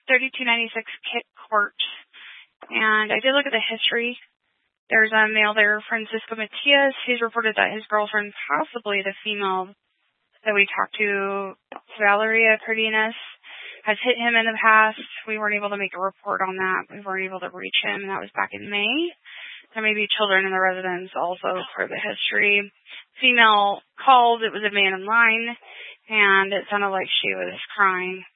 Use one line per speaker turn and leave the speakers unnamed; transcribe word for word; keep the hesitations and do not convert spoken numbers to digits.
thirty-two ninety-six Kit Court. And I did look at the history. There's a male there, Francisco Matias, who's reported that his girlfriend, possibly the female that we talked to, Valeria Cardenas, has hit him in the past. We weren't able to make a report on that. We weren't able to reach him, and that was back in May. There may be children in the residence also for the history. Female called. It was a man in line, and it sounded like she was crying.